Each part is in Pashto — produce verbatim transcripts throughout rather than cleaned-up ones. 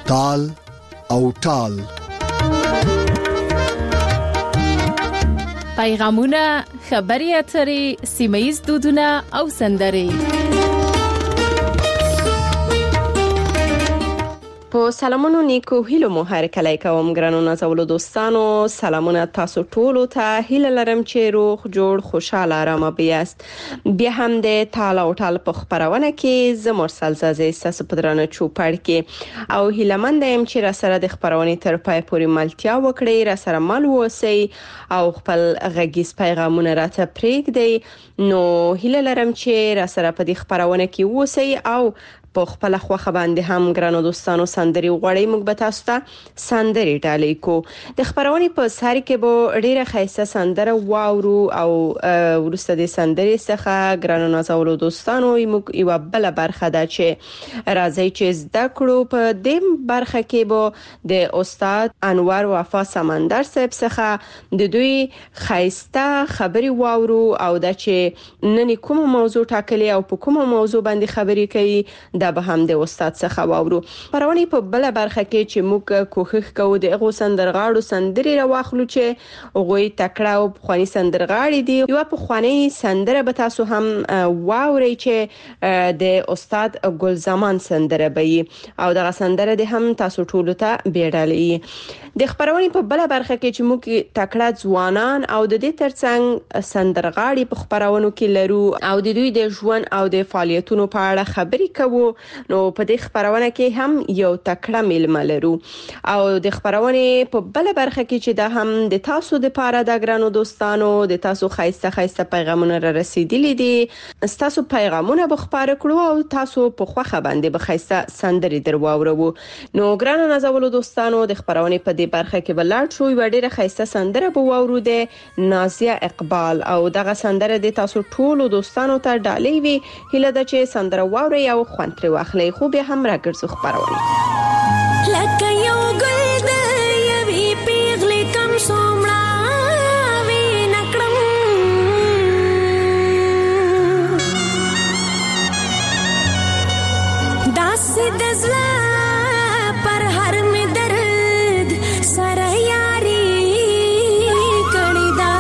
تال او ټال. پیغامونه، خبري اترې، سیمه‌ییز دودونه او سندرې. په سلامونو نیکو هیلو مو هر کله کوم ګرانو نازولو دوستانو. سلامونه تاسو ټولو ته. هیله لرم چې روغ جوړ خوشاله آرامه بیاست. بیا هم د تال او ټال په خبرونه کې زه مرسل زازې تاسو په درانه چوپړ کې او هیله مند یم چې را سره د خبرونه تر پای پورې ملتیا وکړئ، را سره مل ووسئ او خپل غږیز پیغامونه راته پرېږدئ. نو هیله لرم چې را سره په دې خبرونه کې ووسئ او په خپل خوخه باندې هم ګرانو دوستانو سندري غوړی موږ به تاسو ته سندري ډالۍ کو. د خبرونې په ساری کې به ډیره خاصه سندره واورو او ورسته د سندري څخه ګرانو نازولو دوستانو موږ یو بل برخه ده چې راځي چې زده کړو. په دې برخه کې به د استاد انور وفا سمندر صاحب څخه د دوی خاصه خبري واورو او د چې نن کوم موضوع ټاکلي او په کوم موضوع باندې خبري کوي دا به هم د استاد څخه واورو. پرونی په بل برخه کې چې موږ کوښښ کوو د هغه سندرغاړو سندري راوخلو چې هغه تکړه او خواني سندرغاړي دي. یو په خواني سندره به تاسو هم واورئ چې د استاد ګلزمان سندره به او دغه سندره د هم تاسو ټولو ته بیړالي. د خبرونی په بل برخه کې چې موږ تکړه ځوانان او د دې ترڅنګ سندرغاړي په خبرونو کې لرو او د دوی د ژوند او د فعالیتونو په اړه خبري کوو. نو په دې خبرونه کې هم یو تکړه میلمه لرو او د خبرونه په بل برخه کې چې دا هم د تاسو د پاره د ګرانو دوستانو د تاسو خاصه خاصه پیغامونه را رسیدلي دي. تاسو پیغامونه به خبر کړو او تاسو په خوخه باندې به خاصه سندري درواورو. نو ګرانو نازولو دوستانو د خبرونه په دې برخه کې بلاد شو یو ډیره خاصه سندره به واورو د نازیه اقبال او دغه سندره د تاسو ټولو دوستانو ته ډالۍ وی. هله د چې سندره واوري او خوان پر واخلې خو به هم راګرځو خبرونه. لکه یو ګل د یوې پیغلې کم سومړه وی نکړم داسې د زړه پر هر مې درد سره یاري کړې ده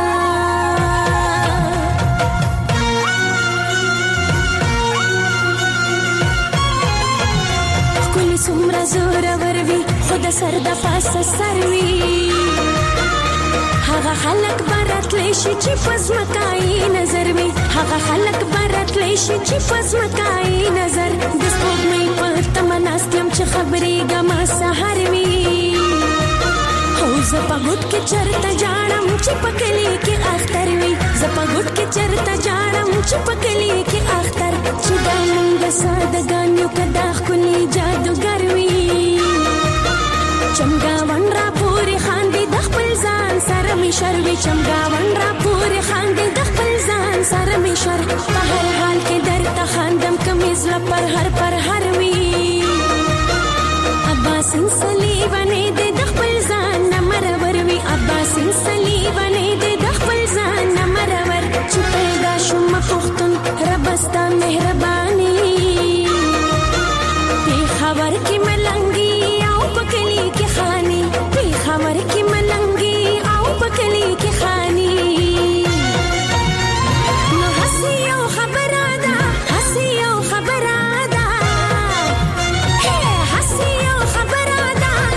څومره زور وروي خود سر د پاسه سروي هغه خلک براتلی شي چې پزمکای نظر وي هغه خلک براتلی شي چې پزمکای نظر د سپوږمۍ په تمناستم چې خبرې ګما سحر وي او زه په ګوت کې چرته جاړم چې پکلی کې اختر وي زه په ګوت کې چرته جاړم چې پکلی کې اختر چې دا مونږ سادهګانو کدا خولي جادوګر وي چمګاون را پورې خاندي د خپل ځان سره می شروي چمګاون را پورې خاندي د خپل ځان سره می شر په هر حال کې درته خاندم کمیز لا پر هر پر هر وي عباس صلیبانه د خپل ځان نمرور وي عباس صلیبانه د خپل ځان نمرور چې پیدا شوم پختون ربستا مهرباني په خبر کې ملنګي او پکلی کې خاني په خبر کې ملنګي او پکلی کې خاني نو هسي او خبره ده هسي او خبره ده هي هسي او خبره ده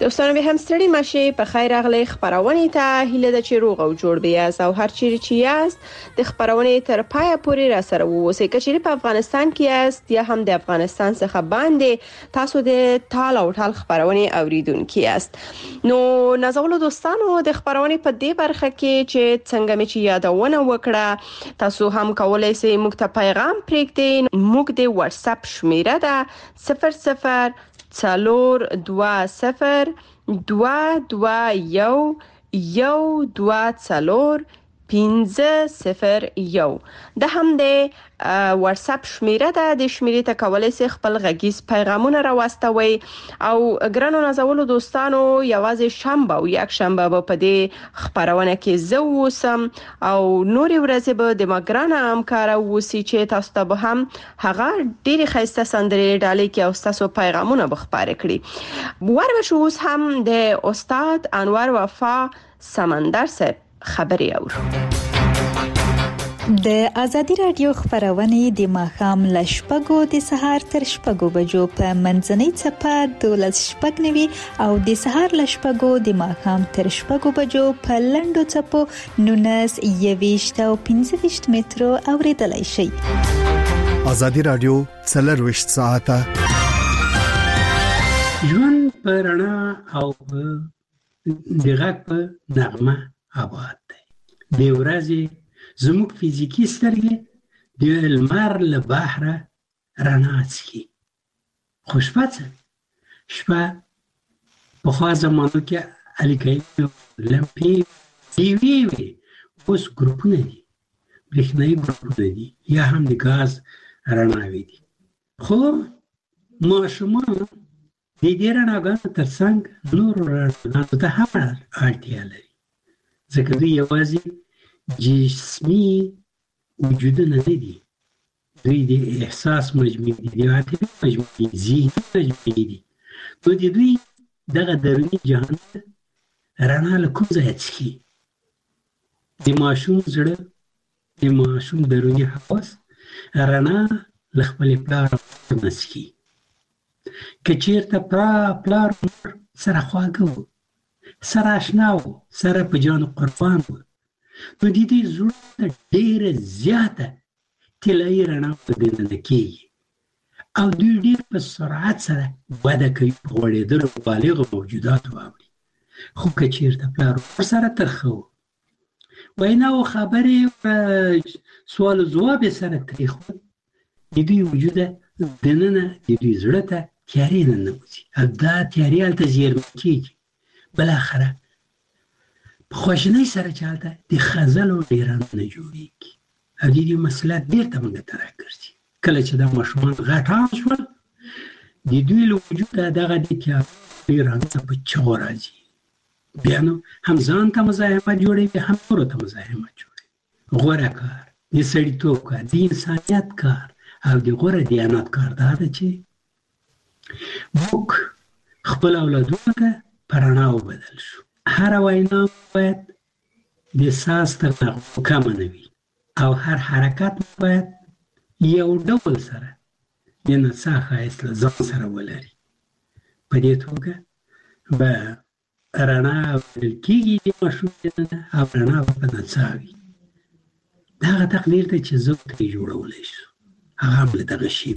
دوستانو به هم ستړي مشه په خیر راغلی خبرونه ته هیله د چې روغ او جوړ بیاست او هر چیرې چې یاست د خبرونه تر پای پورې را سره ووسئ کچېرې په افغانستان کې یاست یا هم د افغانستان څخه باندې تاسو د تال او ټال خبرونه اوریدونکو یاست نو نازولو دوستانو د خبرونه په دې برخه کې چې څنګه مې چې یادونه وکړه تاسو هم کولای شئ موږ ته پیغام پرېږدئ موږ د واتس اپ شمیره ده صفر صفر څلور دوه صفر دوه دوه یو یو دوه څلور پنځه صفر یو د هم د واتس اپ شمیره ده د شمیرې ته کولای شئ خپل غږیز پیغامونه راوستوي او ګرانو نازولو دوستانو یوازې شنبه او یک شنبه په دې خبرونه کې زه وسم او نوري ورځې به د مګرانه همکار وسی چې تاسو ته به هم هغه ډېری خسته سندرې ډالې کې او تاسو پیغامونه به خبرې کړي وربشو اوس هم د استاد انور وفا سمندر صاحب خبري اورو د ازادي رادیو خبرونه د ماخام لشپګو د سهار تر شپږو بجو په منځنۍ چپه دولس شپږ نوي او د سهار لشپګو د ماخام تر شپږو بجو په لندو چپو نونس یويشت او پنځه ویشت مترو اوریدلای شي ازادي رادیو څلرويشت ساعته ژوند پرانا او دغه په نغمه آباد دی د ورځې زموږ فزیکی سترګې د لمر له بحره رڼا څکي خو شپه څه شپه پخوا زمانو کې الیکې لمپې ټیوي وي اوس ګروپونه دي برېښنایي ګروپونه دي یا هم د غاز رڼاوي دي خو ماشومان د دې رڼاګانو ترڅنګ نور رڼاګانو ته هم اړتیا لري ځکه دوی یوازې جسمي وجودونه نه دي دوی د احساس مجموعي دي د عاطفي مجموعي ذهني مجموعي دي نو د دوی دغه دروني جهان رڼا له کوم ځایه څخي د ماشوم زړه د ماشوم دروني حواس رڼا له خپل پلار نه څخي که چېرته پلار سره خواږه وو سره اشنا وو سره په جان قربان وو نو د دې زړه ډېره زیاته طلایي رڼا په دننه کېږي او دوی ډېر په سرعت سره وده کوي په غوړېدلو بالغو موجوداتو اوړي خو که چېرته پلار ورسره ترخه وو وینا او خبرې سوال و ځواب یې سره تریخ وو د دوی وجوده دننه د دوی زړه ته تیارې ننوځي او دا تیارې هلته زیرمه کېږي بالاخره په خواشینۍ سره چې هلته د خزلو ډېرانونه جوړېږي او د دې مسله بېرته موږ ته راګرځي کله چې دا ماشومان غټان شول د دوی له وجوده دغه د تیارې ډېرانونه په چغو راځي بیا نو هم ځان ته مزاحمت جوړوي هم نورو ته مزاحمت جوړوي غوره کار د سړیتوب کار د انسانیت کار او د غوره دیانت کار دا ده چې موږ خپل اولادونو ته په رڼا وبدل شو هره وینا باید د ساز تر نغمو کمه نه وي او هر حرکت باید یو ډول سره د نڅا ښایست له ځان سره ولري په دې توګه به رڼا ویل کېږي د ماشوم دننه او رڼا به په نڅا وي دغه تقدیر دی چې زه ترې جوړولی شو هغه هم له دغه شی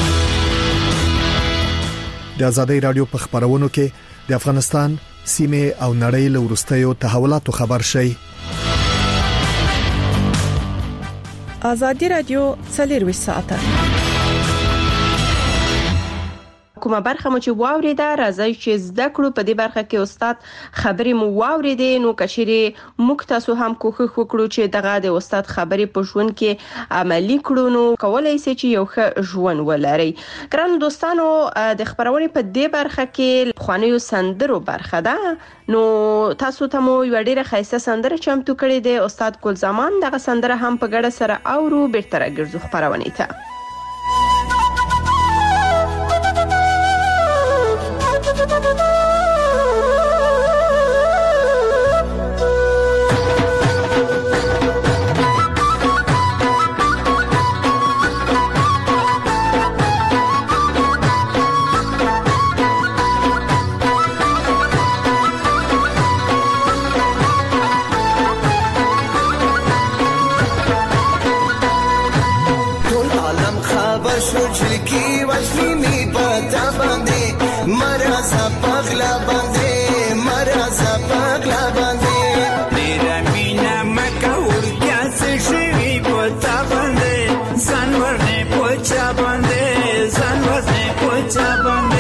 د ازادي رادیو په خبرونو کې د افغانستان سیمه او نړۍ له وروستیو تحولاتو خبر شي ازادي رادیو څلروي ساعته کومه برخه مو چې واوریده راځي چې زده کړو په دې برخه کې استاد خبرې مو واوریده نو کشري موږ تاسو هم کوښښ وکړو چې دغه د استاد خبرې په ژوند کې عملی کړو نو کولای شي چې یو ښه ژوند ولري ګران دوستانو د خبرونې په دې برخه کې خوانیو سندرو برخه ده نو تاسو ته مو یو ډیره خاصه سندره چمتو کړې ده استاد ګل زمان دغه سندره هم په ګډه سره اورو بیرته راګرځو خبرونه ته مرزا پغلا باندې مرزا پغلا باندې ډیر مینا مکه ورګه شوی پتا باندې ځان ورنه پوچا باندې ځان ورنه پوچا باندې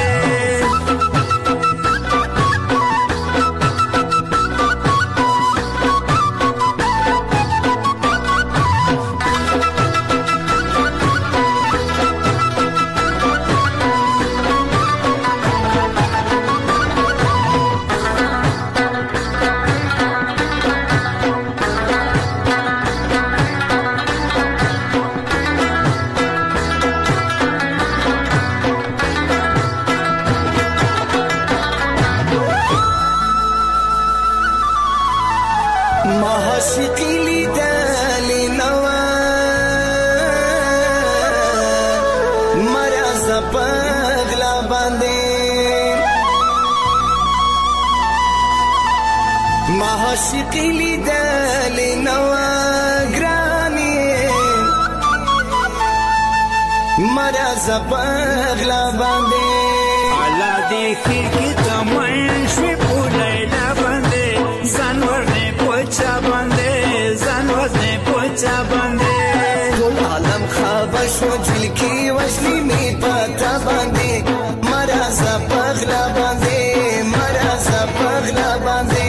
عاشقی لیدل نوا گرانی مرز پغلا باندې علا دی خیر تمن شوی پولیلا باندې ځان ورنه پوچا باندې ځان ورنه پوچا باندې ټول عالم خبر شو جلکی وشلی می پتا باندې مرز پغلا باندې مرز پغلا باندې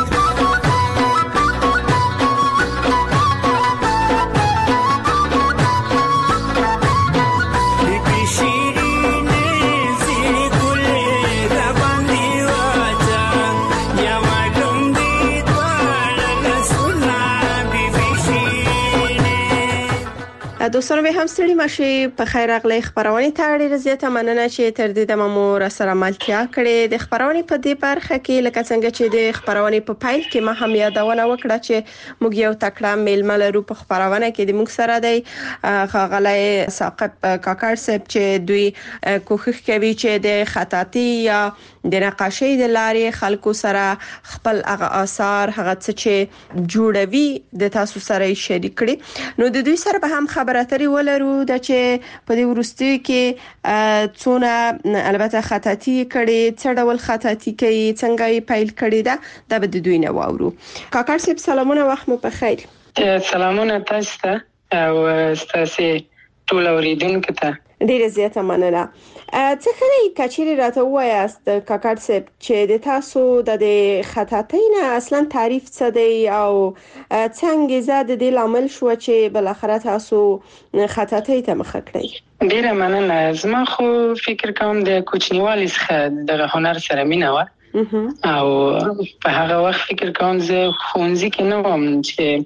دوستانو به هم ستړي ماشي په خیر اغلی خبرونه ته ډیره زیاته مننه چې تر دې د مامور سره ملتیا کړې د خبرونه په دې برخه کې لکه څنګه چې د خبرونه په پایل کې ما هم یادونه وکړه چې موږ یو تکړه میلمه لرو په خبرونه کې د موږ سره دی خغلای ثاقب کاکړ صاحب چې دوی کوښښ کوي چې د خطاطي یا د نقاشۍ د لارې خلکو سره خپل هغه آثار هغه څه چې جوړوي د تاسو سره شریک کړي نو د دوی سره به هم خبره اترې ولرو د چې په دې ورستي کې څونه البته خطاطي کړي څه ډول خطاطي کوي څنګه یې پیل کړي دا د دوی نه واورو کاکړ صاحب سلامونه وخت مو په خیر سلامونه تاسو ته او تاسو ټول اوریدونکو ته ډیره زیاته مننه څه خلای کچېری راته وایاست کاکړ صاحب چې د تاسو د خطاطۍ نه اصلا تعریف څه دی او څنګه زاد د لامل شو چې بل اخر تاسو خطاطۍ ته مخ کړئ ډیره مننه زما خو فکر کوم د کوچنیوالي څخه د هنر سره مینه و او په هغه وخت فکر کوم زه خونځي کې نه وم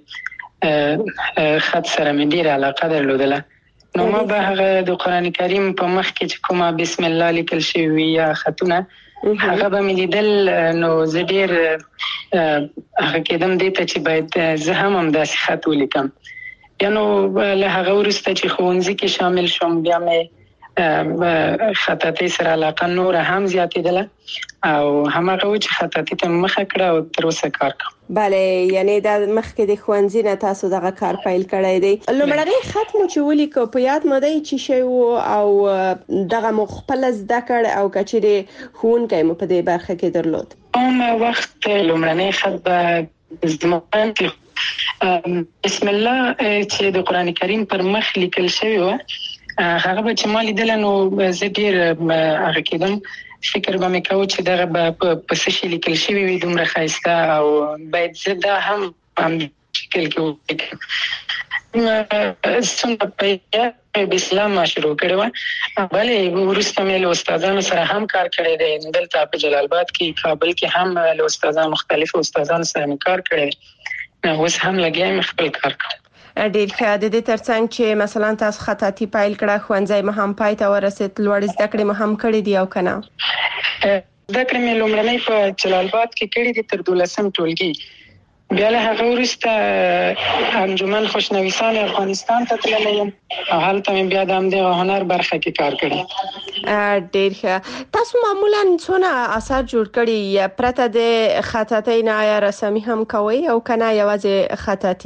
چې خط سره مې ډیره علاقه درلودله نو ما به هغه د قران کریم په مخ کې چې کومه بسم الله لیکل شوی یا خطونه هغه به مې لیدل نو زه ډیر هغه کېدم دې ته چې باید زه هم هم داسې خط ولیکم یا نو له هغه وروسته چې ښوونځي کې شامل شوم بیا مې خطاطي سره علاقه نور هم زیاتېدله او همغه و چې خطاطي ته مخه کړه او تر اوسه کار کوم بله یعنی د مخکې د ښوونځي نه تاسو دغه کار پیل کړی دی لومړی خط مو چې ولیکو په یاد مو دی چې شی او دغه مو خپل زده کړ او کچېری ښوونکی مو په دې برخه کې درلود کوم وخت لومړنی خط به زمان کې بسم الله چې د قران کریم پر مخ لیکل شوی و هغه به چې ما لیدل نو زه ډیر هغه کېدم فکر به مې کاوه چې دغه به په څه شي لیکل شوی وي دومره ښایسته او باید زه دا هم هم شکل کې ولیکم څنګه په اسلام شروع کړو بلې وروسته مې له استادانو سره هم کار کړی دی دلته په جلال آباد کې کابل کې هم له استادانو مختلفو استادانو سره مې کار کړی اوس هم لګیا یم خپل کار کوم ډیر ښه د دې ترڅنګ چې مثلا تاسو خطاطي پیل کړه ښوونځی مو هم پای ته ورسېد لوړ زده کړې مو هم کړې دي او کنه زده کړې مې لومړنۍ په جلال آباد کې کړې دي تر دولسم ټولګي بیا له هغه وروسته انجمن خوشنویسان افغانستان ته تللی یم او هلته مې بیا د همدغه هنر برخه کې کار کړی ډیر ښه تاسو معمولا څونه اثر جوړ کړي پرته د خطاطۍ نه یا رسمي هم کوي او کنه یوازې خطاطي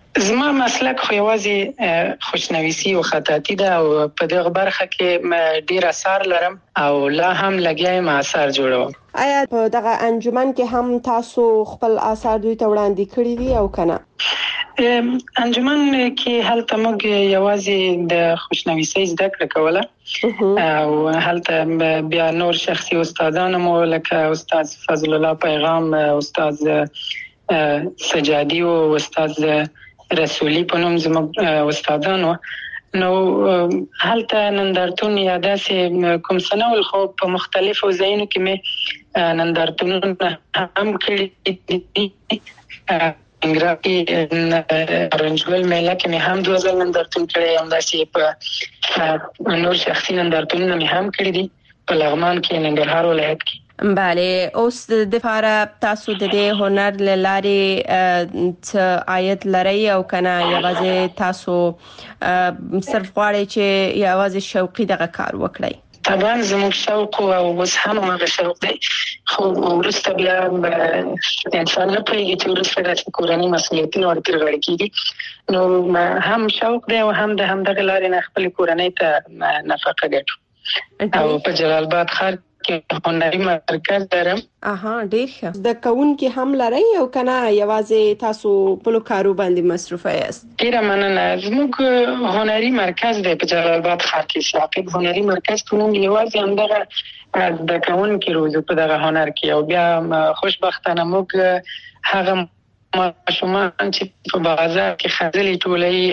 زما مسلک خو یوازې خوشنویسي او خطاطي ده او په دغه برخه کې ډیر اثار لرم او لا هم لګیایم اثار جوړوم. آیا په دغه انجمن کې هم تاسو خپل اثار دوی ته وړاندې کړی دي او کنه؟ انجمن کې هلته موږ یوازې د خوشنویسي زده کړه کوله او هلته بیا نور شخصي استادان مو لکه استاد فضل الله پیغام، استاد سجادي او استاد رسولي په نوم زموږ استادانو. نو هلته نندارتون یا داسې کوم سنول خو په مختلفو ځایونو کې مې نندارتونونه هم کړي دي. انګراکي رنجول میله کې مې هم دوه ځل نندارتون کړی، هم داسې په نور شخصي نندارتونونه مې هم کړي دي په لغمان کې، ننګرهار ولایت کې. بله، اوس د لپاره تاسو د دې هنر لارې څه عاید لري او کنه یوازې تاسو صرف غواړئ چې یوازې شوقي دغه کار وکړئ؟ طبعا زموږ شوق او اوس هم هغه شوق دی، خو وروسته بیا انسان نه پوهېږي چې وروسته داسې کورني مسؤلیتونه ورترې غاړه کېږي. نو هم شوق دی او هم د همدغه لارې نه خپلې کورنۍ ته نفقه ګټو. او په جلال آباد ښار کې هنري مرکز لرم. اها، ډیر ښه. د کوونکي هم لري او کنه یوازې تاسو په کارو باندې مصروفه یاست؟ ډیره مننه. زموږ هنري مرکز دی په جلال آباد ښار کې، شاقب هنري مرکز په نوم، یوازې همدغه د کوونکي روزو په دغه هنر کې. او بیا خوشبختانه موږ هغه ماشومان چې په بازار کې خځلې ټولوي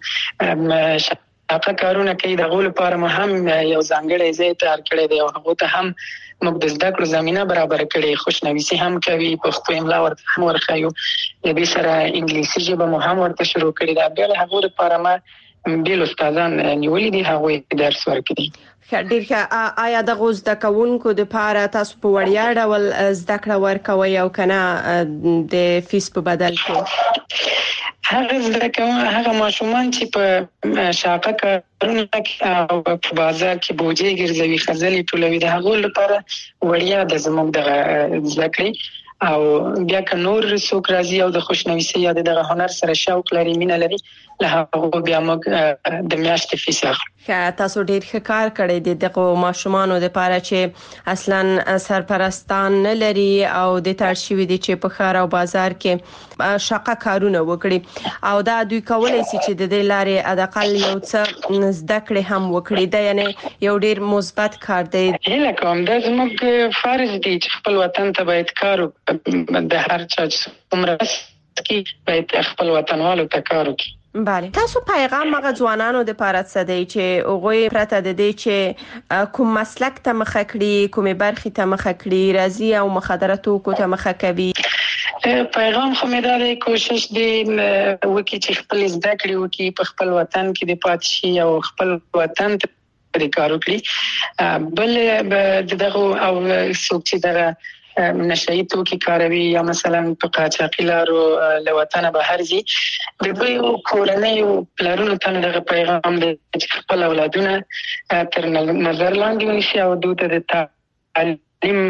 او هغه کارونه کوي، د غول لپاره مو هم یو ځانګړی ځای تیار کړی دی او هغه ته هم موږ د زده کړو زمينه برابر کړې. خوشنویسي هم کوي، پښتو املا ورته هم ورخایو، د دې سره انګلیسي ژبه مو هم ورته شروع کړې ده. بیا هغه لپاره ما بیل استادان نیولې دي، هغه درس ورکړي. ډیر ښه. آیا د غوز د کوونکو د لپاره تاسو په وړیا ډول زده کړه ورکوي او کنه د فیس په بدل کې؟ هغه زده کوم هغه ماشومان چې په شاقه کارونه او په بازار کې بوجي ګرځوي، خځلې ټولوي، د هغو لپاره وړیا د زموږ د زده کړې. او بیا که نور څوک راځي او د خوشنویسي یا دغه هنر سره شوق لري، مینه لري، له هغه بیا موږ د میاشتې فیس اخلو. تاسو ډیر ښه کار کړی دی دغه ماشومانو لپاره چې اصلا سرپرستان نه لري او د ترشیوي دي چې په ښار او بازار کې شاقه کارونه وکړي او دا دوی کولای شي چې د دې لارې اداقل یو څه زده کړې هم وکړي. دا یعنی یو ډیر مثبت کار دی. هله کوم د زموږ فرض دی چې خپل وطن ته باید کار وکړو، د هر چا چې عمر کې باید خپل وطنوالو ته کار وکړي. بله، تاسو پیغام مغه ځوانانو د لپاره څه دی چې هغه پرته د دې چې کوم مسلک ته مخه کړي، کومه برخه ته مخه کړي، راځي او مخدراتو کو ته مخه کوي؟ پیغام خو مې دا دی، کوشش دی وکړي چې خپل زده کړې وکړي، په خپل وطن کې د پاتې شي او خپل وطن ته د کار وکړي. بل دغه او څوک چې دغه نشئی توکي کاروي یا مثلا په قاچاقي لارو له وطنه بهر ځي، د دوی کورنۍ او پلرونو ته دغه پیغام دی چې خپل اولادونه تر نظر لاندې ونیسي او دوی ته د تعلیم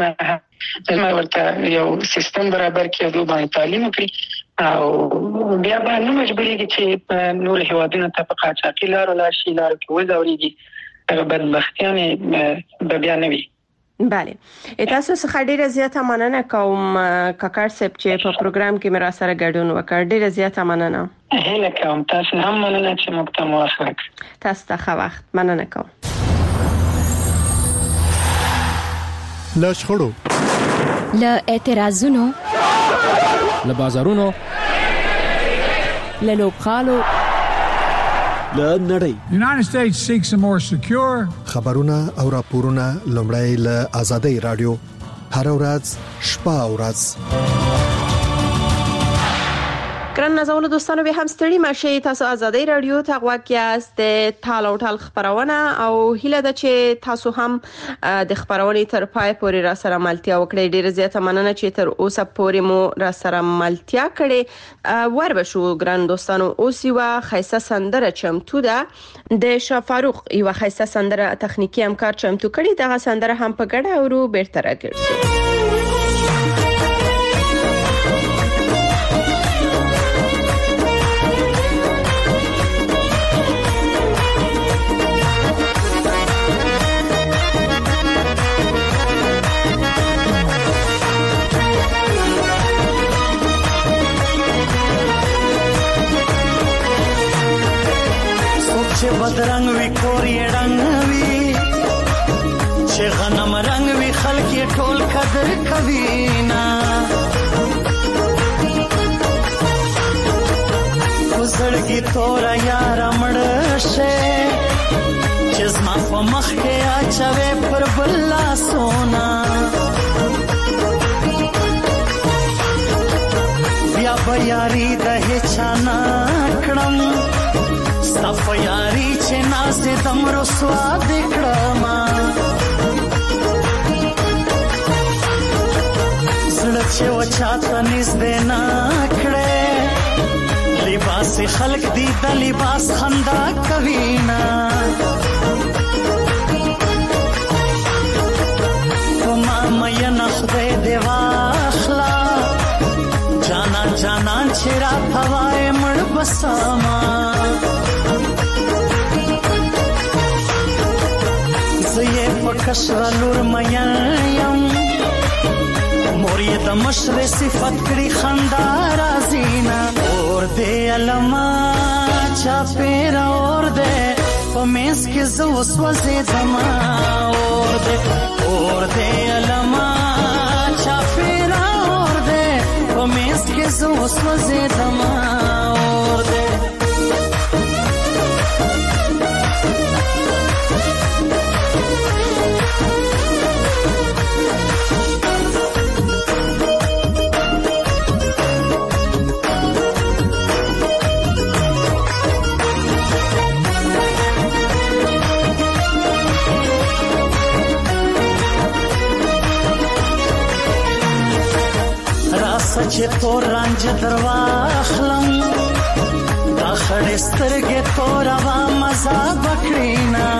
ورته یو سیستم برابر کړي، دوی باندې تعلیم وکړي او بیا به نه مجبورېږي چې نور هیوادونو ته په قاچاقي لارو لاړ شي، لارو کې وځورېږي. هغه بدبختیانې به بیا نه وي. بله، تاسو څخه ډیره زیاته مننه کوم کاکړ صاحب چې په پروګرام کې مې را سره ګډون وکړ. ډیره زیاته مننه. هله کوم تاسو هم مننه چې موږ ته موافق. تاسو ته ښه وخت. مننه کوم. له شخړو، له اعتراضونو، له بازارونو، له لوبغالو، له نړۍ. United States seeks a more secure خبرونه او راپورونه لومړی له آزادۍ رادیو هر ورځ شپه او ورځ. ګران نازولو دوستانو، به هم ستړي مشه. تاسو آزادۍ رادیو ته غوږ یاست. د ټال او ټال خبرونه او هیله ده چې تاسو هم د خبرونې تر پای پورې را سره ملتیا وکړئ. ډیره زیاته مننه چې تر اوسه پورې مو را سره ملتیا کړې. ور بشو ګران دوستانو، اوس یو خیسه سندره چمتو ده د شاه فاروق، یو خیسه سندره تخنیکی همکار چمتو کړي. دغه سندره هم په ګډه اورو بیرته راګرځو. بدرنګ وی کور یې ډنګ وی چې غنم رنگ وی خلک یې ټول قدر کوي نا وزړګي تورا یار مړ شه چې زما په مخ کې اچوي پر بلا سونا بیا بیاری د هچانا کړم صف یاری چې ناز دم رسوا دکړم زړه چې وچاته نږدې نه کړې لباس خلق دی د لباس خندا کوي نا وما مې نه خدای دی واخلا جانا جانا چې را هواي مړ بسما زه پکشر لور مې یم مور یې د مشر صفت کړي خندا رازینا اور دې علما چا پیرا اور دې پمیس کې زو وسوسه زما اور دې اور دې علما چا پیرا اور دې پمیس کې زو وسوسه زما اور دې چې تور رنج درواخلم دا خړې سترګې تور وا مزه بکړینا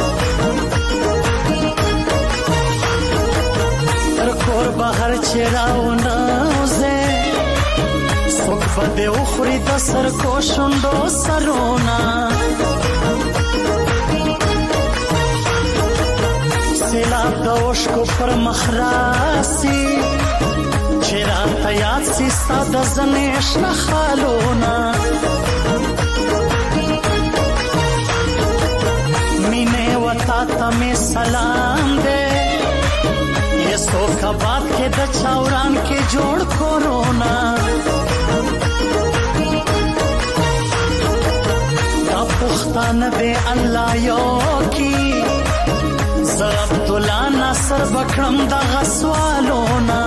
تر کور بهر چې راونه زه څوک په دې اخري د سر کو شوندو سرونا سیلاب د اوشکو پر مخراسی چرا تیاد سیستا د زنیش نخالونا مینے وطا تمی سلام دے یہ سو کا بات کے د چاوران کے جوڑ کورونا دا پختان دے اللہ یو کی زر عبداللہ ناصر بکرم دا غسوالونا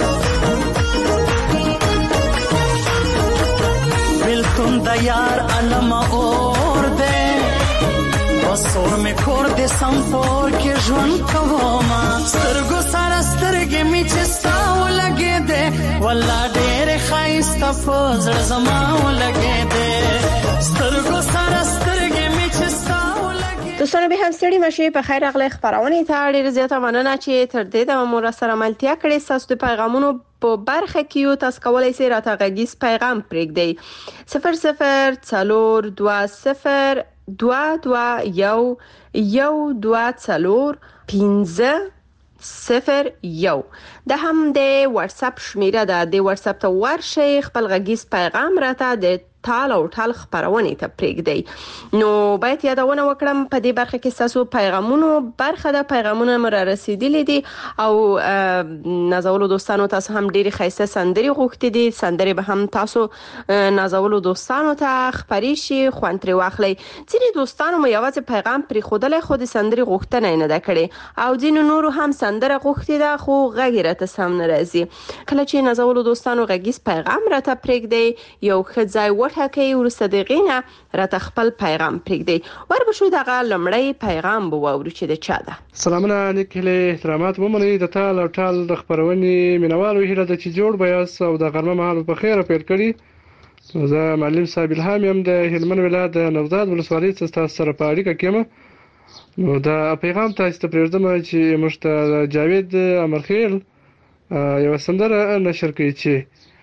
بلتون دا یار علم اور دے بسور میں کور دے سمپور کے جون کوما سترگو سارا سترگی می چستاو لگے دے واللہ دیر خائستا فوزر زماو لگے دے سترگو سارا سترگی می چستاو لگے دوستانو به هم ستړي مشه په خیر اغلی خبرونه ته ډیر زیاته مننه چې تر دې د مور سره ملتیا کړې تاسو د پیغامونو په برخه کې یو تاسو کولای شئ راته غږیز پیغام پرېږدئ صفر صفر څلور دوه صفر دوه دوه یو یو دوه څلور پنځه صفر یو د هم د واتس اپ شمیره ده د واتس اپ ته ورشئ خپل غږیز پیغام راته د ټال او ټال خبرونه ته پرېږدئ نو باید یادونه وکړم په دې برخه کې تاسو پیغامونو برخه د پیغامونو مر رسیدلې دي او نازولو دوستانو تاسو هم ډېری خاصه سندري غوښتي دي سندري به هم تاسو نازولو دوستانو ته خبري شي خوانتري واخلي ځینې دوستانو مې یوازې پیغام پرې خودلې خو د سندري غوښتنه نه ده کړې او ځینې نورو هم سندره غوښتي ده خو غږ راته سم نه راځي کله چې نازولو دوستانو غږیز پیغام راته پرېږدئ یو ښه ځای وټاکئ وروسته د هغې نه راته خپل پیغام پرېږدئ وربشو دغه لومړی پیغام به واورو چې د چا ده سلامونه نیک هیلې احترامات ومنئ د ټال او ټال د خپرونې مینوالو هیله ده چې جوړ به یاست او د غرمه مهال په خیره پیل کړي زه معلم صاحب الهام یم د هلمند ولایت د نوزاد ولسوالۍ څخه تاسو سره په اړیکه کې یم نو دا پیغام تاسو ته پرېږدم چې موږ ته جاوید امرخیل یو سندره نشر کړي چې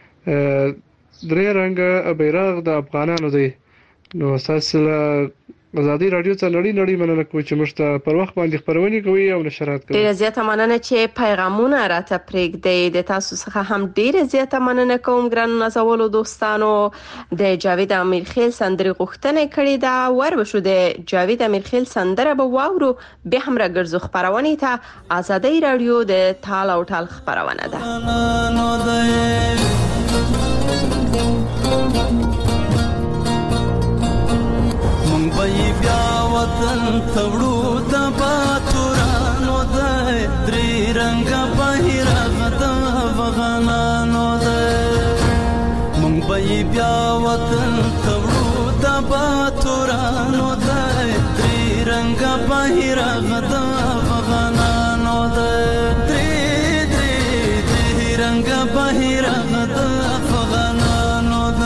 درې رنګه بیرغ د افغانانو دی نو تاسو ازادي رادیو څخه نړۍ نړۍ مننه کوم چې موږ ته پر وخت باندې خبرونه کوي او نشرات کوي. ډیره زیاته مننه چې پیغامونه راته پرېږدئ. د تاسو څخه هم ډیره زیاته مننه کوم ګران نازولو دوستانو. د جاوید امیرخیل سندره غوښتنه کړې ده. ور وشو د جاوید امیرخیل سندره به واورو. به هم راګرځو خبرونه ته. ازادي رادیو د تال او ټال خبرونه ده. بای بیا وطن تړو د باتورانو د درې رنګ بهرغ د افغانانو د مونږ بای بیا وطن تړو د باتورانو د درې رنګ بهرغ د افغانانو د درې درې درې رنګ بهرغ د افغانانو د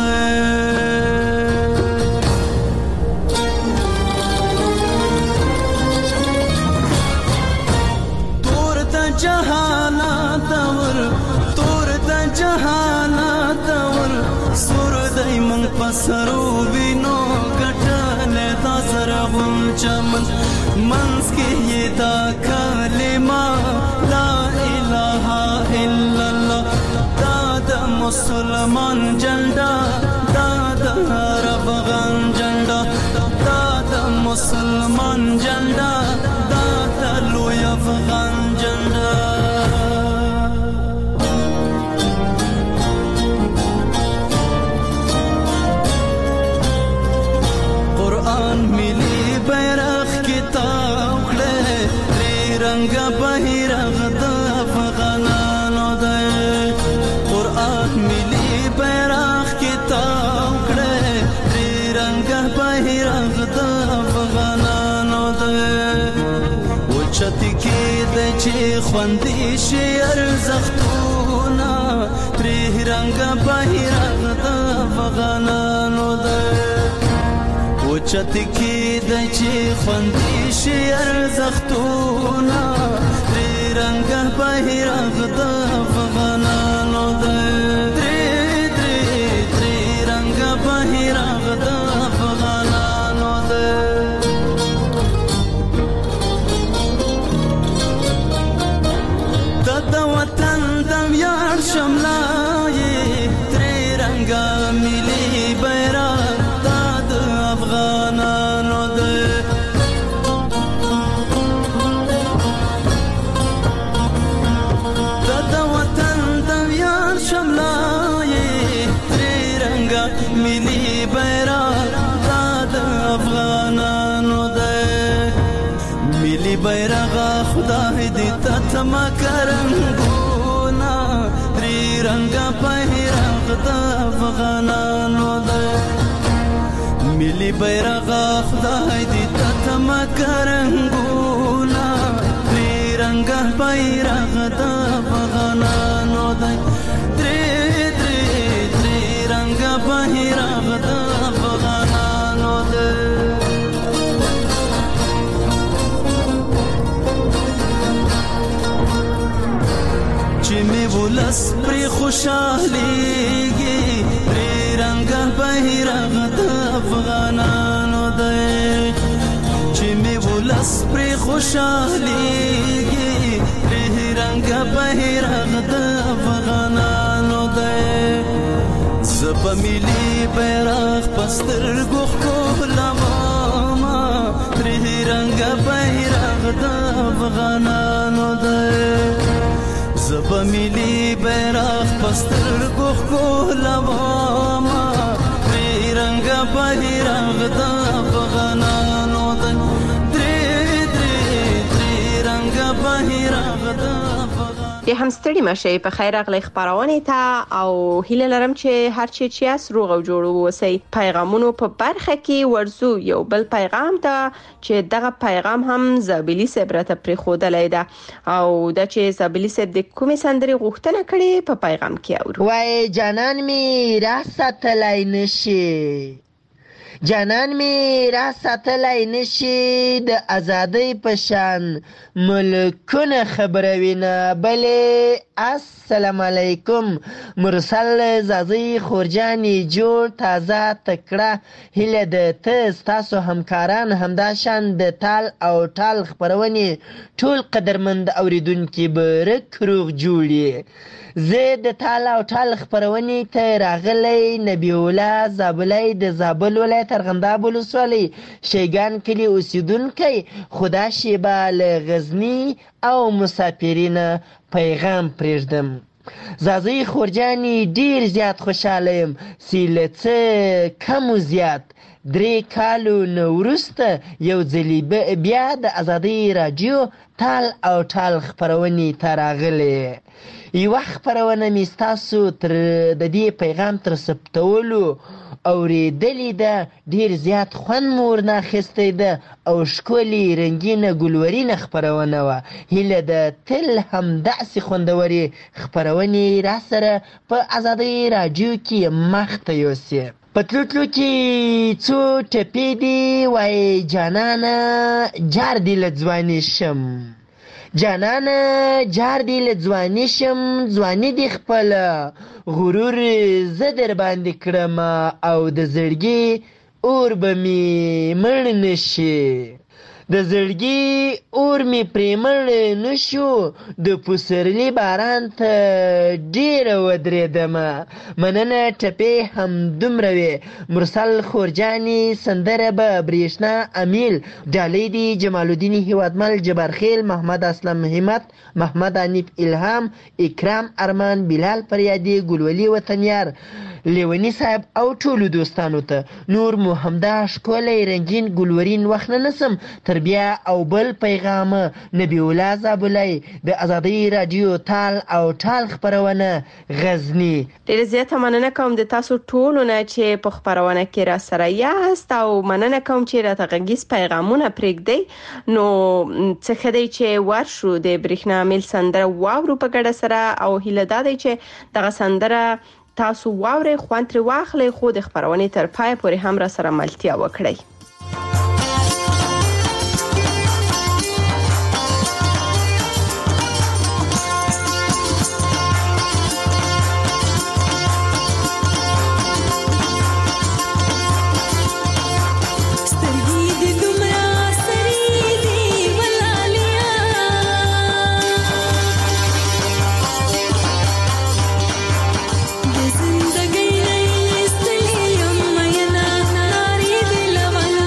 جهانات ور تور د جهانات ور سور دای من پسرو وینو کټل دا سرغم چمن منس کې دا کلمه لا اله الا الله دا د مسلمان جنډا دا د افغان جنډا دا د مسلمان جنډا دا د لوی افغان قرآن ملی بیرغ کتاب کړه رنگ بهرغ د افغانانو د قرآن ملی بیرغ کتاب کړه رنگ بهرغ د افغانانو د وچتی کې د چې خوندې شي ارزښتونه ترې رنګ بهرغ د افغانانو د وچتی کې د چې خوندې شي ارزښتونه ترې رنګ بهرغ د افغانانو د درې درې درې رنګ بهرغ د افغانانو د د وطن د ویاړ شملای ترې رنګ ملي بیرغ د افغانانو د د وطن د ویاړ شملای ترې رنګ ملي بیرغ د افغانانو د ملي بیرغ خدای دې تتما کرنګونا ترې رنګ بهرغ د افغانانو د ملي بیرغ خدای دې تتما کرنګونا ترې رنګ بهرغ د افغانانو د درې درې درې رنګ بهرغ د افغانانو د چې می ولس پر خوشاليږي پر رنگ بهرغ د افغانانو د چې می ولس پر خوشاليږي پر رنگ بهرغ د افغانانو د زب ملي بیرغ پسترګو خلماما پر رنگ بهرغ د افغانانو د زب ملي بیرغ پسترګو خلماما پر رنگ بهرغ د افغانانو د درې درې درې رنگ بهرغ د د همستړي مشه په خیر اغلی خبرونه ته او هیله لرم چې هر چی چې اس روغ او جوړ ووسی. پیغامونو په برخه کې ورزو یو بل پیغام ته چې دغه پیغام هم زابلی سبرته پر خودلای ده او د چې زابلی سب د کومې سندري غوښتنه کړي په پیغام کې اورو. وای جانان می راسته تلای نشي جانان می را ساتلای نشي د ازادۍ په شان ملکونه خبروینه. بلې السلام علیکم. مرسل زازی خورجانی جوړ تازه تکړه هیله د ته ستاسو همکاران همداشان د تال او ټال خپرونې ټول قدرمند اوریدونکي به رک روغ جوړي. زه د تال او ټال خپرونې ته راغلی نبی الله زابلی د زابل ولایت ارغنداب ولسوالۍ شیګان کلي اوسیدونکی. خدا شیبه له غزني او مسافرینه پیغام پرېږدم. زازی خورجانی ډیر زیات خوشحاله یم چې له څه کم و زیات درې کالو نه وروسته یو ځلې بیا د ازادۍ راډیو تال او ټال خپرونې ته راغلی. یوه خپرونه مې ستاسو تر د دې پیغام تر ثبتولو اورېدلې ده، ډېر زیات خوند مو ورنه اخیستی ده او ښکلې رنګینه ګلورینه خپرونه وه. هیله ده تل همداسې خوندورې خپرونې راسره په ازادۍ راډیو کې مخته یوسي. په تلو تلو کې څو ټپې دي وایي جانانه جار دې له ځواني شم، جانانه جار دې له ځواني شم، ځواني دې خپله غرور زه در باندې کړم او د زړګي اور به مې مړ نه شي، د زړګي اور مې پرې مړ نه شو، د پسرلي باران ته ډېره ودرېدمه. مننه ټپې همدومره وې. مرسل خورجاني سندره به برېښنا امیل، ډالۍ دي جمال الدین هیوادمل، جبارخیل، محمد اسلم همت، محمد حنیف الهام، اکرام ارمان، بلال فریادي، ګلولي وطنیار، لیونی صاحب او ټولو دوستانو ته. نور مو همدا ښکلی رنګین ګلورین وخت نه نسم. تر بیا او بل پیغام نبی الله زابلی د ازادۍ راډیو تال او ټال خپرونه غزني. ډېره زیاته مننه کوم د تاسو ټولو نه چې په خپرونه کې را سره یاست او مننه کوم چې راته غږیز پیغامونه پرېږدئ. نو څه ښه دی چې ورشو د برېښنا میل سندره واورو په ګډه سره او هیله دا دی چې دغه سندره تاسو واورئ، خوند ترې واخلئ، خو د خپرونې تر پایه پورې هم را سره ملتیا وکړئ. زندگی نہیں اس لیے مینا ناری دل والا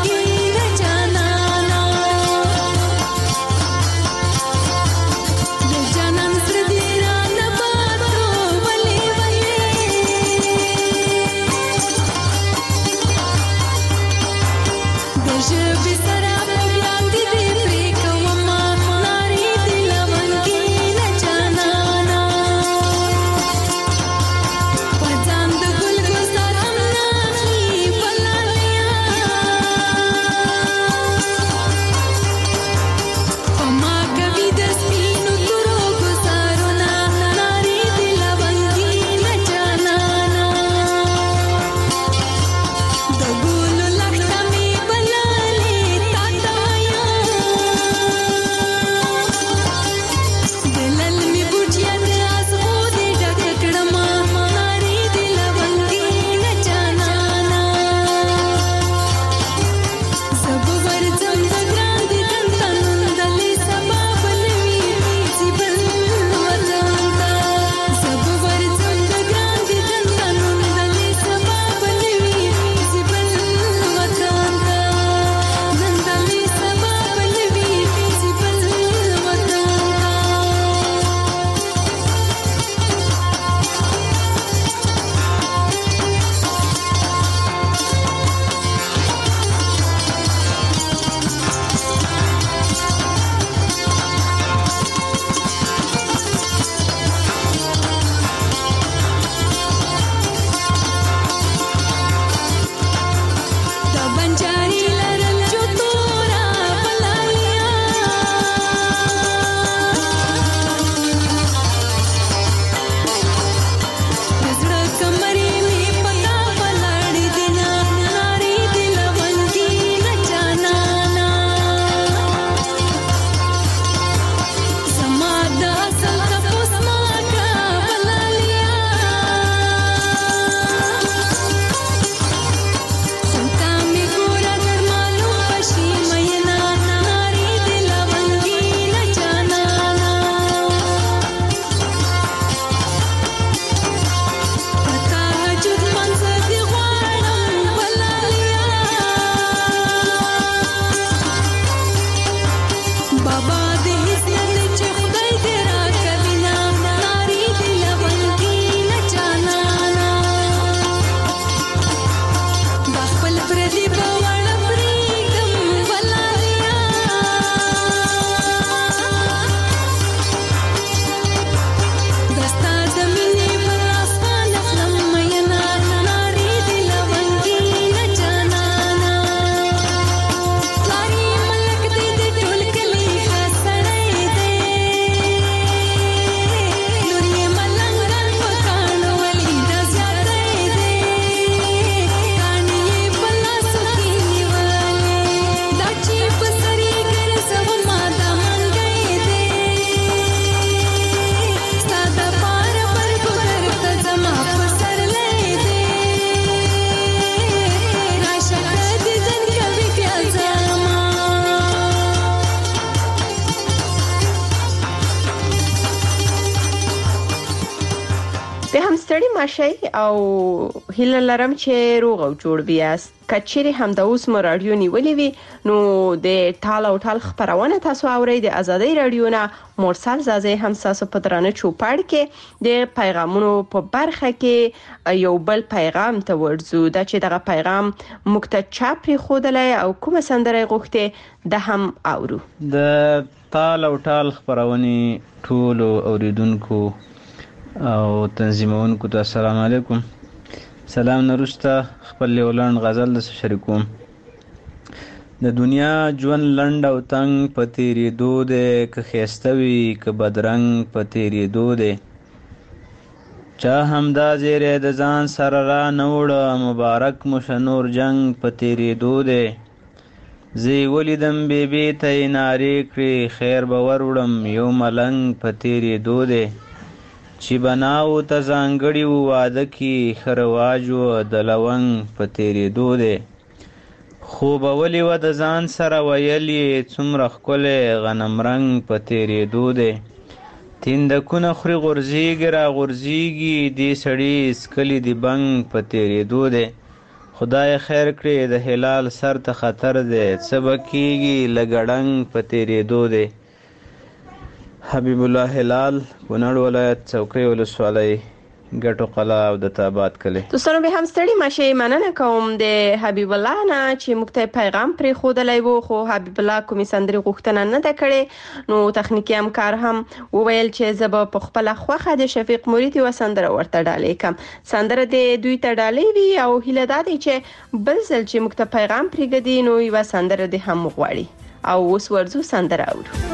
به هم ستړي ماشي او هیله لرم چې روغ او جوړ بیاست. کچېره هم د اوس مو رادیو نیولې وي نو د ټال او ټال خبرونه تاسو اورئ. د ازادي رادیو نه مرسل زازه هم تاسو په درانه چوپړ کې د پیغامونو په برخه کې یو بل پیغام ته ورځو د چې دغه پیغام مکته چاپري خودلای او کوم سندره غوښته د هم اورو. د ټال او ټال خبرونه ټول اوریدونکو او تنظیمونکو ته السلام علیکم. سلام نرسته خپل ولن غزل د شریکوم. د دنیا ژوند لنډ او تنگ په تیرې دو ده که خيستوي که بدرنګ په تیرې دو ده چا همدا زیره د ځان سره را نوړه مبارک مشنور جنگ په تیرې دو ده زی ولیدم بیبي ته نارې کړې خیر به وروړم یو ملنګ په تیرې دو ده چې بناو ته ځانګړي و واده کې خرواج و د لونګ په تیرې دو ده خو به ولې و د ځان سره ویل یې څومره ښکلی غنم رنګ په تیرې دو ده تیندکونه خوري غورځېږي را غورځېږي دې سړي سکلي د بنګ په تیرې دو ده خدای خیر کړي د هلال سر ته خطر دی څه به کېږي له ګړنګ په تیرې دو ده. حبیب الله هلال کونړ ولایت څوکۍ ولسوالۍ ګټو قلا او د تابات کلی. دوستانو به هم ستړي ماشي مننه کوم د حبیب الله نه چې مکته پیغام پرې خودلای وو خو حبیب الله کومي سندري غوښتنه نه ده کړې نو تخنیکی همکار هم وویل چې زب په خپل خوخه د شفیق مریدي و سندره ورته ډالې کم سندره د دوی ته ډالې وی او هله دادی چې بل ځل چې مکته پیغام پرېګدي نو یو سندره د هم غواړي او اوس ورزو سندره اورو.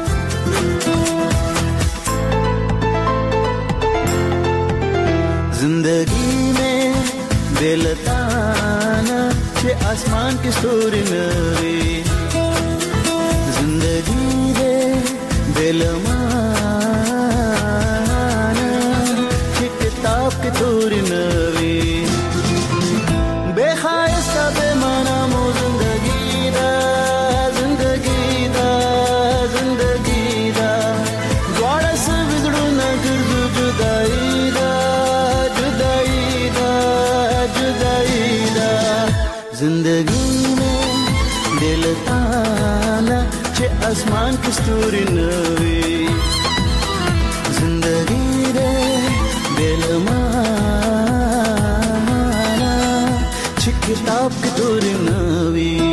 जिंदगी में बेलताना के आसमान की स्टोरी नवी जिंदगी दे बेलमाना के किताब की तोरी नवी बेखायस्ता बेमाना मो जिंदगी दा जिंदगी दा जिंदगी दा द्वारा से बिगड़ू न गिरजू जुदाई जिंदगी में दिल ताना चे आसमान की स्टोरी नवी जिंदगी रे दिल माना चे किताब की तोरी नवी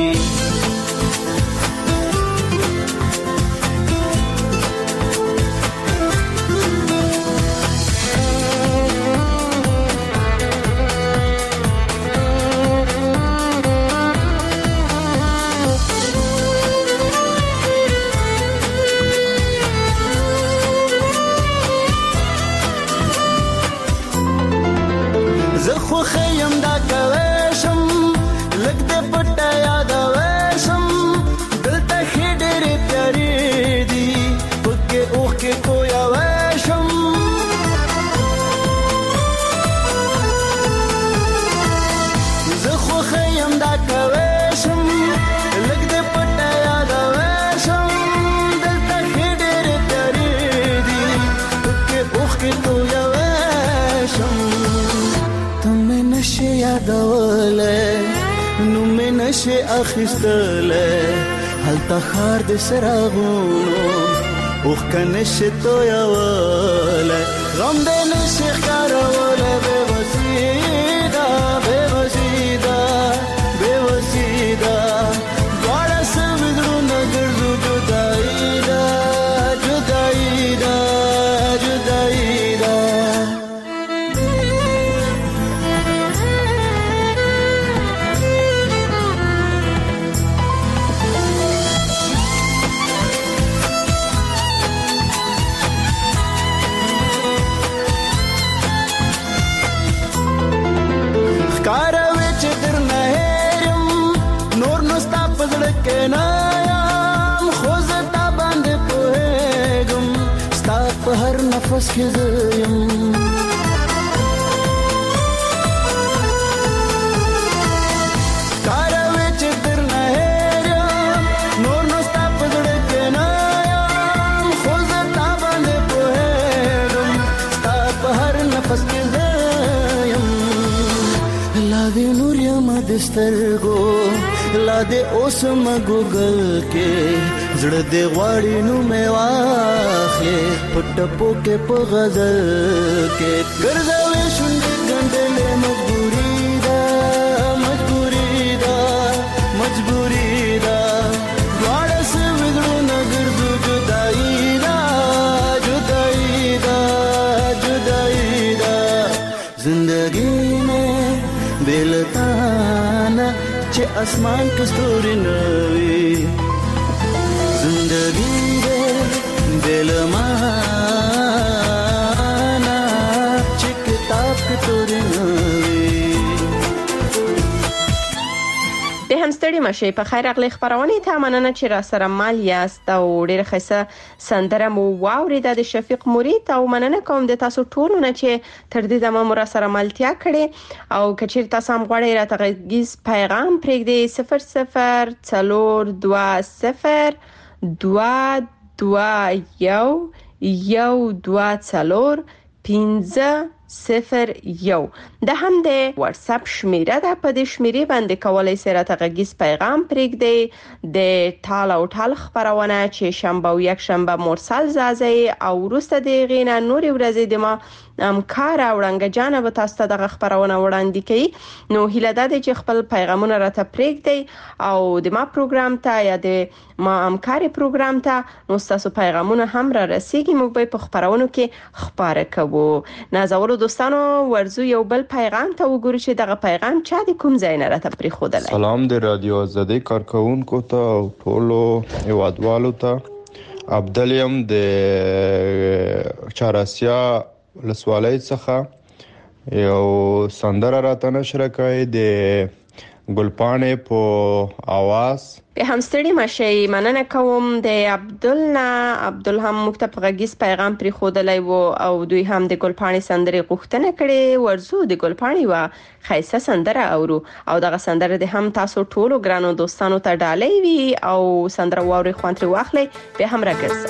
نشه اخیستله هلته خار د سراغونو اوخ کنشه تویواله غم د نشه خاروله به وسیدا به وسیدا به وسیدا دوړه سمدرو نګرځو جدای دا جدای دا جدای دا نفس کې زیم کاروي چې در نه هېرم نور نو ستا په زړه کې نه یم خو زه تا باندې پوهېږم ستا په هر نفس کې زیم د سترګو لا دې اوس مګوګل کې زړه دې غواړي نو مې واخلې پټپو کې په غزل کې ګرځاوې شونډې ګنډلې مجبوري ده مجبوري ده مجبوري ده دواړه سوي زړونه ګرځو جدایي ده جدایي ده جدایي ده زندګي بلتانا چې اسمان کې ستوري نوي زندګي دې بلمانا چې کتاب کې ستوري نوي د همستړي مشه په خیر اغلی خبرونه ته مننه چې را سره مال یاست او ډېر ښه سندره مو واوریده د شفیق مرید او مننه کوم د تاسو ټولو نه چې تر دې دمه مو را سره ملتیا کړي او کچیر تاسو هم غواړئ را تغږیز پیغام پرېږدئ صفر صفر څلور دوه صفر دوه دوه یو یو دوه څلور پنځه صفر یو د هم د واتس اپ شمیره ده په دې شمیره باندې کولای سئ راته غږیز پیغام پرېږدئ د ټال او ټال خبرونه چې شنبه او یک شنبه مرسل زازي او وروسته د غینا نوري ورځې د ما همکار وړانګه جان به تاسو ته د خبرونه وړاندې کړي نو هیله ده چې خپل پیغامونه راته پرېږدئ او د ما پروګرام ته یا د ما همکاري پروګرام ته نو تاسو پیغامونه هم را رسیږي موږ به په خبرونو کې خبره کوو نازولو دوستانو ورزو یو بل پیغام ته وګورئ چې دغه پیغام چا د کوم ځای نه راته پرېښودلی سلام د رادیو آزادۍ کارکونکو ته او ټولو هیوادوالو ته عبدالیم د چهاراسیا ولسوالۍ څخه یو سندره راته نشره کوي د ګلپانې په आवाज به همستړي مشه مننه کوم د عبدالنا عبدل هم مکتب غږیز پیغام پرې خودلای وو او دوی هم د ګلپانې سندره غوښتنه کړې ورزو د ګلپانې وا خیسه سندره اورو او دغه سندره د هم تاسو ټولو ګرانو دوستانو ته ډالۍ وي او سندره ووري خوانتري واخلې به هم راګرځي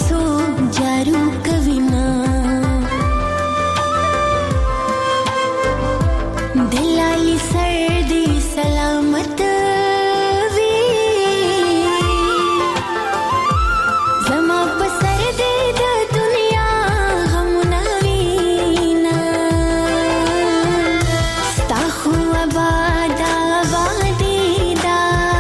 سو جارو کوینا دلالی سر دی سلامت وی زما پسر دی د دنیا غم نوینا ستا خو آباد آبادی دا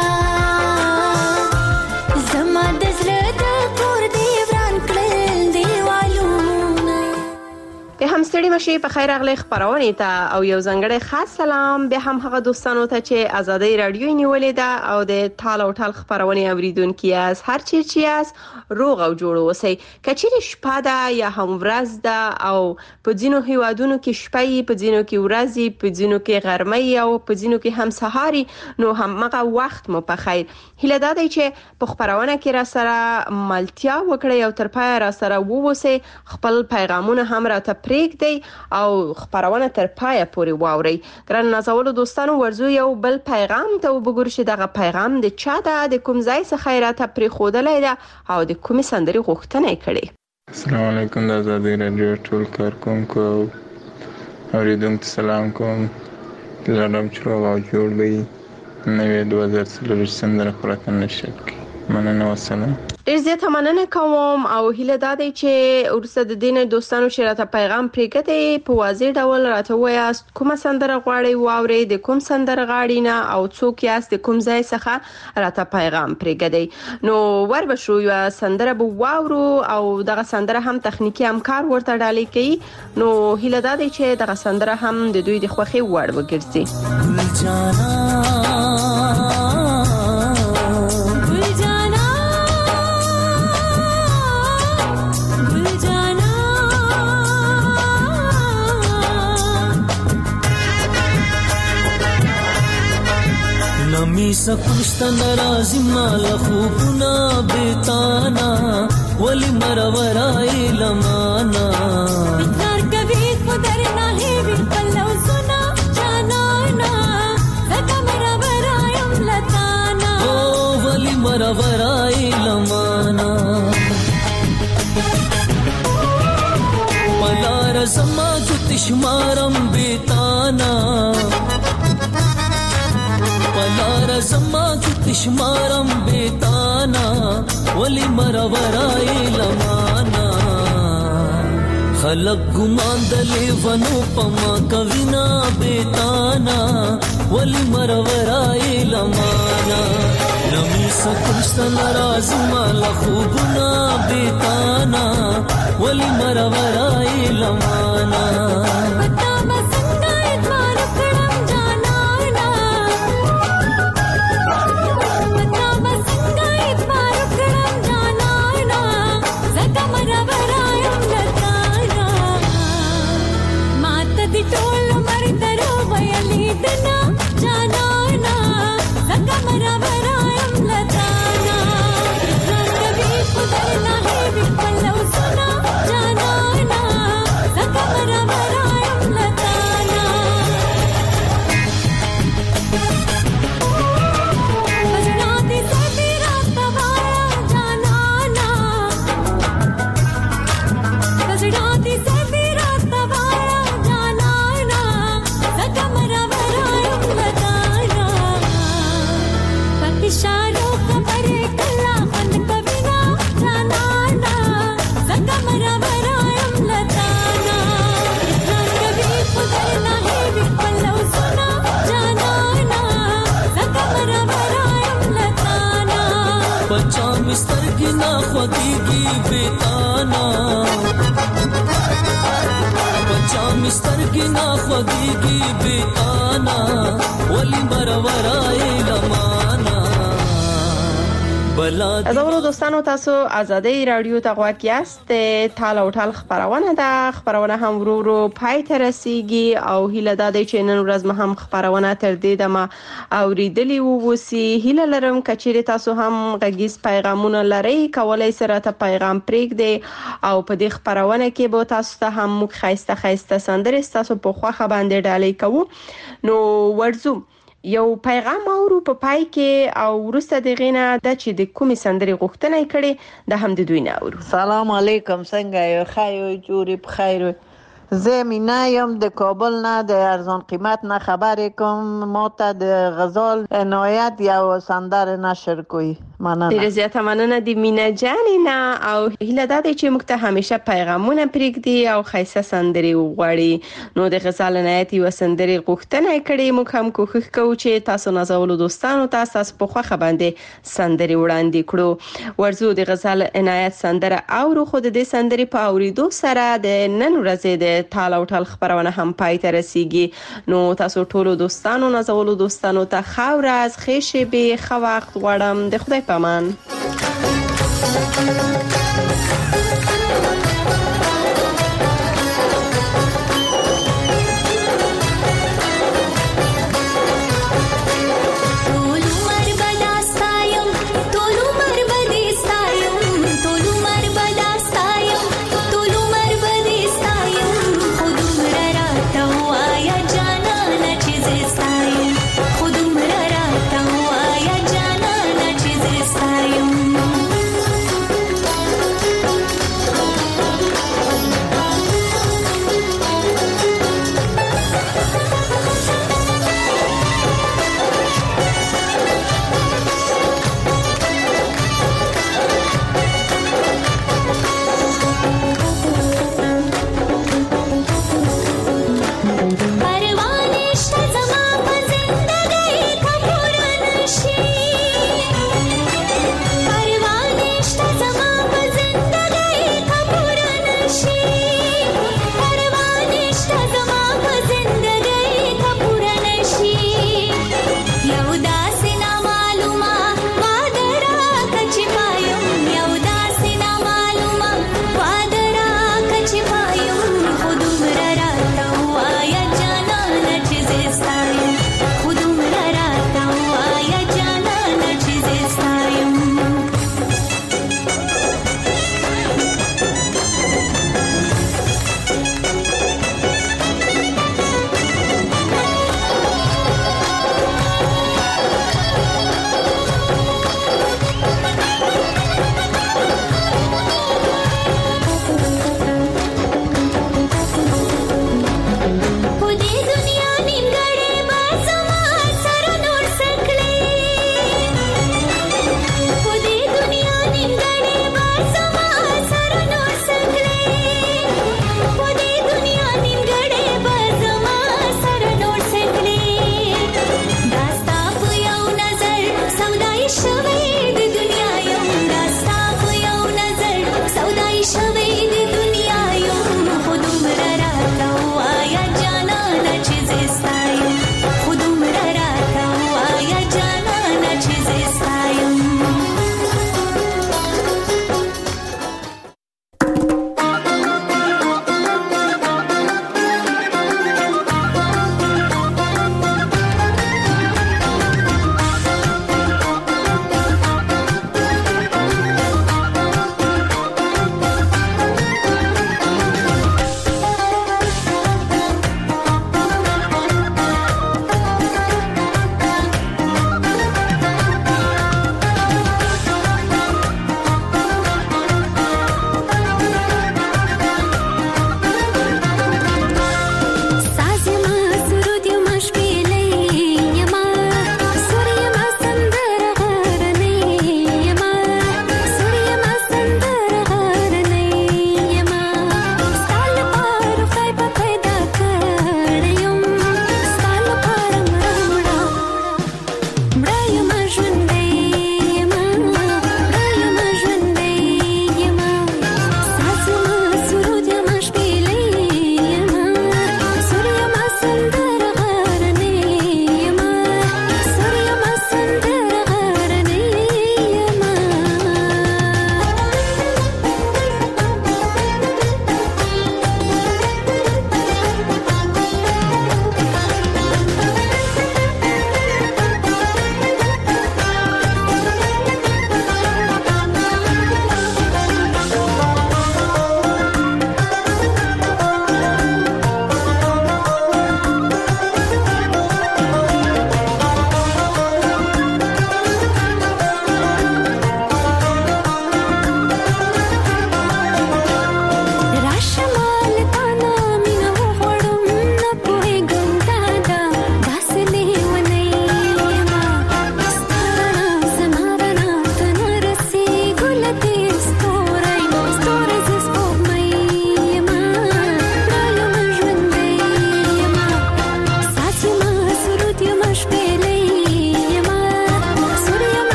زما د زړه د کور دی وران کړل دیوالونه. به هم ستړي مشي په خیر اغلی خبرونه ته او یو ځنګړی خاص سلام به هم هغه دوستانو ته چې آزادۍ رادیو نیولې ده او د ټال او ټال خبرونه اوریدونکو یاس هر چی چې یاس روغ او جوړ اوسئ. کچېرې شپه ده یا هم ورځ ده او په ځینو هیوادونو کې شپه په ځینو کې ورځ په ځینو کې غرمه او په ځینو کې هم سهاري نو هم هغه وخت مو په خیر. هله دا دی چې په خبرونه کې را سره ملتیا وکړئ او تر پای را سره ووسئ. خپل پیغامونه هم را ته پرېږدئ او خبرونه تر پای پورې واورئ. ګران نازولو دوستانو ورزو یو بل پیغام ته وګورئ چې دغه پیغام د چا ده د کوم ځای څخه را ته پرېښودلی ده او د کومې سندرې غوښتنه یې کړې. السلام علیکم د آزادۍ رادیو ټول کارکونکو اوریدونکو ته سلام کوم. لرم چې روغ او جوړ وي. نوې دوه زره څلور سندره خو راته نشي کړی. مننه وسلام. ډیر زیاته مننه کوم او هیله دا دی چې ورسته د دین دوستانو چې راته پیغام پرېږدي په واضح ډول راته وایاست کومه سندره غواړئ واورئ د کوم سندره غاړي نه او څوک یاست د کوم ځای څخه راته پیغام پرېږدي. نو وربشو یو سندره به واورو او دغه سندره هم تخنیکی همکار ورته ډالۍ کوي. نو هیله دا دی چې دغه سندره هم د دوی د خوښي وړ وګرځي. نمی سکوشت نرازی مال خوبنا بیتانا ولی مرورای لمانا اقرار کبھی خودر ناہی بھی پلو سنا جانانا زکا مرورائیم لتانا او ولی مرورای لمانا پلا رزما کتشمارم بیتانا پلار زما کی تشمارم بیتانا ولی مرورای لمانا خلق گمان دلی ونو پما کوینا بیتانا ولی مرورای لمانا نمی سکشت نراز مال خوبنا بیتانا ولی مرورای لمانا سترګنا خوږیږي بیتانا بچا مسترګنا خوږیږي بیتانا ولی مرورای لمانا زموږ دوستانو تاسو آزادۍ رادیو ته غواړئ یاست ټال او ټال خبرونه ده خبرونه هم ورو ورو پای ته رسیږي او هیله ده چې نن ورځ ما هم خبرونه تر دې دمه اوریدلې ووسی. هیله لرم کچېرې تاسو هم غږیز پیغامونه لرئ کولای سره ته پیغام پرېږدئ او په دې خبرونه کې به تاسو ته هم موږ خایسته خایسته سندرې تاسو په خوخه باندې ډالۍ کوو. نو ورزو یو پیغام اورو په پای کې او ورسته د غینه د چې د کومې سندرې غوښتنه کړي د هم د دوی نه اورو. سلام علیکم، څنګه یو؟ خیر جوړې په خیر. زه مینا یم د کابل نه، د ارزان قیمت نه خبرې کوم. ما ته د غزال عنایت یو سندره نشر کوي. مننه. ډیره زیاته مننه د مینا جانې نه او هیله ده چې موږ ته همیشه پیغامونه پرېږدي او ښایسته سندرې وغواړي. نو د غزال عنایت یو سندرې غوښتنه کړې، موږ هم کوښښ کوو چې تاسو نازولو دوستانو ته تاسو په خوښه باندې سندرې وړاندې کړو. ورزو د غزال عنایت سندره اورو، خو د دې سندرې په اوریدو سره د نن ورځې د تال او ټال خبرونه هم پای ته رسیږي. نو تاسو ټولو دوستانو نازولو دوستانو ته ښه ورځ، ښې شېبې، ښه وخت غواړم. د خدای په امان.